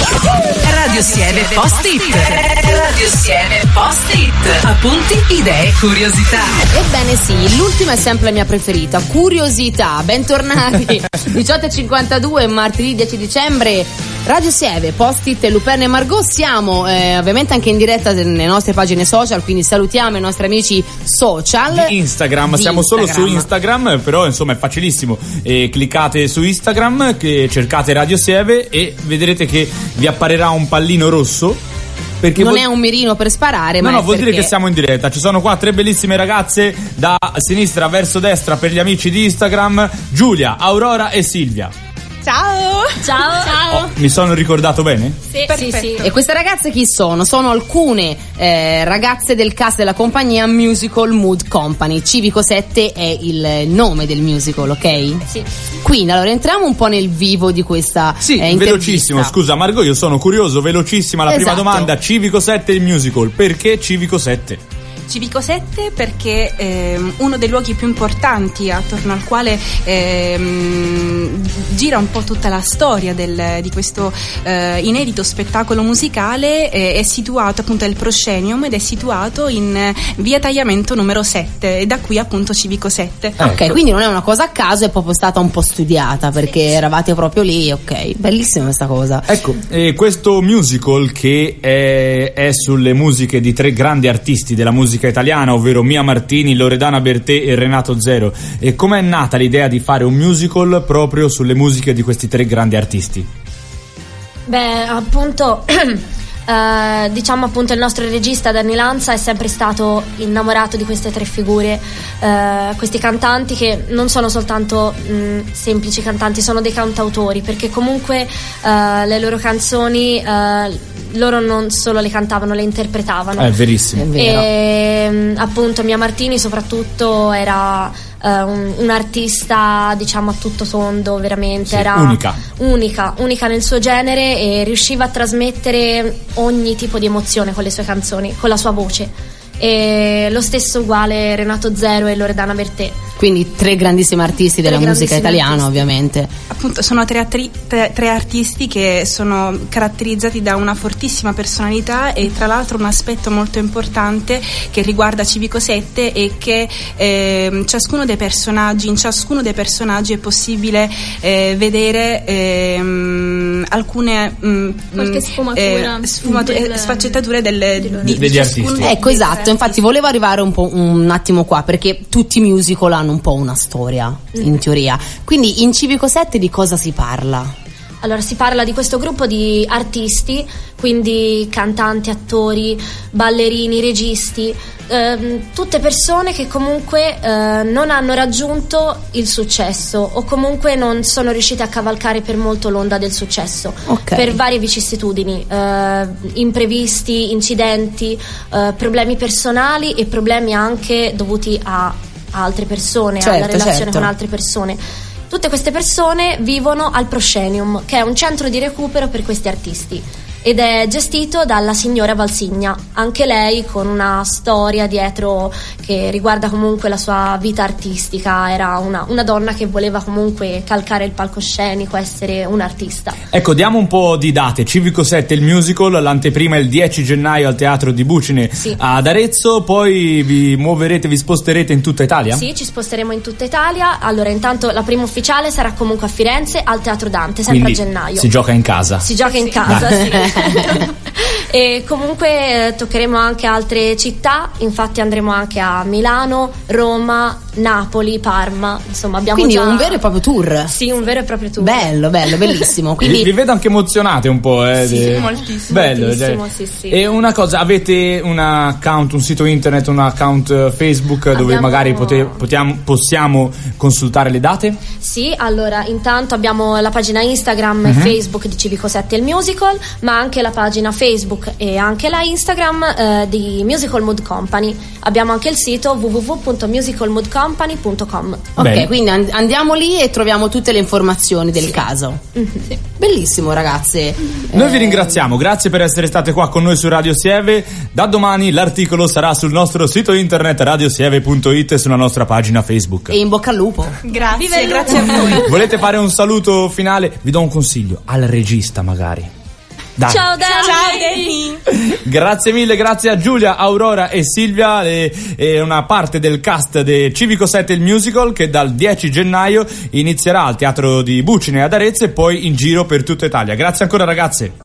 Radio Sieve Post-it. Radio Sieve Post-it. Appunti, idee, curiosità. Ebbene sì, l'ultima è sempre la mia preferita. Curiosità. Bentornati. 18:52, martedì 10 dicembre. Radio Sieve, Post-it, Luperna e Margot. Siamo ovviamente anche in diretta nelle nostre pagine social, quindi salutiamo i nostri amici social. Di Instagram, siamo solo su Instagram, però insomma è facilissimo. Cliccate su Instagram, cercate Radio Sieve e vedrete che vi apparirà un pallino rosso. Perché non è un mirino per sparare, ma vuol dire che siamo in diretta. Ci sono qua 3 bellissime ragazze da sinistra verso destra per gli amici di Instagram: Giulia, Aurora e Silvia. Ciao! Ciao! Ciao! Oh, mi sono ricordato bene? Sì. E queste ragazze chi sono? Sono alcune ragazze del cast della compagnia Musical Mood Company. Civico 7 è il nome del musical, ok? Sì. Quindi allora entriamo un po' nel vivo di questa intervista. Velocissimo. Scusa Margot, io sono curioso, velocissima la prima domanda. Civico 7 il musical, perché Civico 7? Civico 7 perché uno dei luoghi più importanti attorno al quale gira un po' tutta la storia di questo inedito spettacolo musicale è situato appunto al proscenium ed è situato in via Tagliamento numero 7 e da qui appunto Civico 7. Ok, quindi non è una cosa a caso, è proprio stata un po' studiata perché eravate proprio lì, ok, bellissima questa cosa. Ecco, questo musical che è sulle musiche di 3 grandi artisti della musica italiana, ovvero Mia Martini, Loredana Bertè e Renato Zero. E com'è nata l'idea di fare un musical proprio sulle musiche di questi 3 grandi artisti? Beh, appunto diciamo appunto il nostro regista Danny Lanza è sempre stato innamorato di queste 3 figure, questi cantanti che non sono soltanto semplici cantanti, sono dei cantautori, perché comunque le loro canzoni loro non solo le cantavano, le interpretavano. È verissimo. È vero. E appunto Mia Martini soprattutto era un artista diciamo a tutto tondo, veramente era unica nel suo genere e riusciva a trasmettere ogni tipo di emozione con le sue canzoni, con la sua voce. E lo stesso uguale Renato Zero e Loredana Bertè. Quindi 3 grandissimi artisti della musica italiana, ovviamente. Appunto sono 3 artisti che sono caratterizzati da una fortissima personalità e tra l'altro un aspetto molto importante che riguarda Civico 7 è che in ciascuno dei personaggi è possibile vedere alcune sfaccettature degli artisti. Ecco, esatto. Infatti volevo arrivare un attimo qua, perché tutti i musical hanno un po' una storia, in teoria. Quindi in Civico 7 di cosa si parla? Allora si parla di questo gruppo di artisti, quindi cantanti, attori, ballerini, registi, tutte persone che comunque non hanno raggiunto il successo o comunque non sono riuscite a cavalcare per molto l'onda del successo, per varie vicissitudini, imprevisti, incidenti, problemi personali e problemi anche dovuti a altre persone, alla relazione con altre persone. Tutte queste persone vivono al Proscenium, che è un centro di recupero per questi artisti, ed è gestito dalla signora Valsigna, anche lei con una storia dietro che riguarda comunque la sua vita artistica. Era una donna che voleva comunque calcare il palcoscenico, essere un artista. Ecco, diamo un po' di date. Civico 7 il musical, l'anteprima è il 10 gennaio al Teatro di Bucine ad Arezzo, poi vi sposterete in tutta Italia? Sì, ci sposteremo in tutta Italia. Allora intanto la prima ufficiale sarà comunque a Firenze al Teatro Dante, sempre quindi a gennaio. Si gioca in casa. Si gioca in casa, sì. E comunque toccheremo anche altre città, infatti andremo anche a Milano, Roma, Napoli, Parma, insomma abbiamo quindi un vero e proprio tour. Sì, un vero e proprio tour. Bello, bellissimo. Quindi vi vedo anche emozionate un po', Sì, moltissimo. Bello, moltissimo, sì. E una cosa, avete un account, un sito internet, un account Facebook dove magari possiamo consultare le date? Sì, allora intanto abbiamo la pagina Instagram e Facebook di Civico 7 il musical, ma anche la pagina Facebook e anche la Instagram di Musical Mood Company. Abbiamo anche il sito www.musicalmoodcompany.com. Ok, quindi andiamo lì e troviamo tutte le informazioni del caso. Sì. Bellissimo, ragazze. Noi vi ringraziamo, grazie per essere state qua con noi su Radio Sieve. Da domani l'articolo sarà sul nostro sito internet radiosieve.it e sulla nostra pagina Facebook. E in bocca al lupo. Grazie a voi. Volete fare un saluto finale? Vi do un consiglio, al regista magari. Dai. Ciao Danny. Grazie mille, grazie a Giulia, Aurora e Silvia, una parte del cast di Civico 7 il musical, che dal 10 gennaio inizierà al Teatro di Bucine ad Arezzo e poi in giro per tutta Italia. Grazie ancora, ragazze.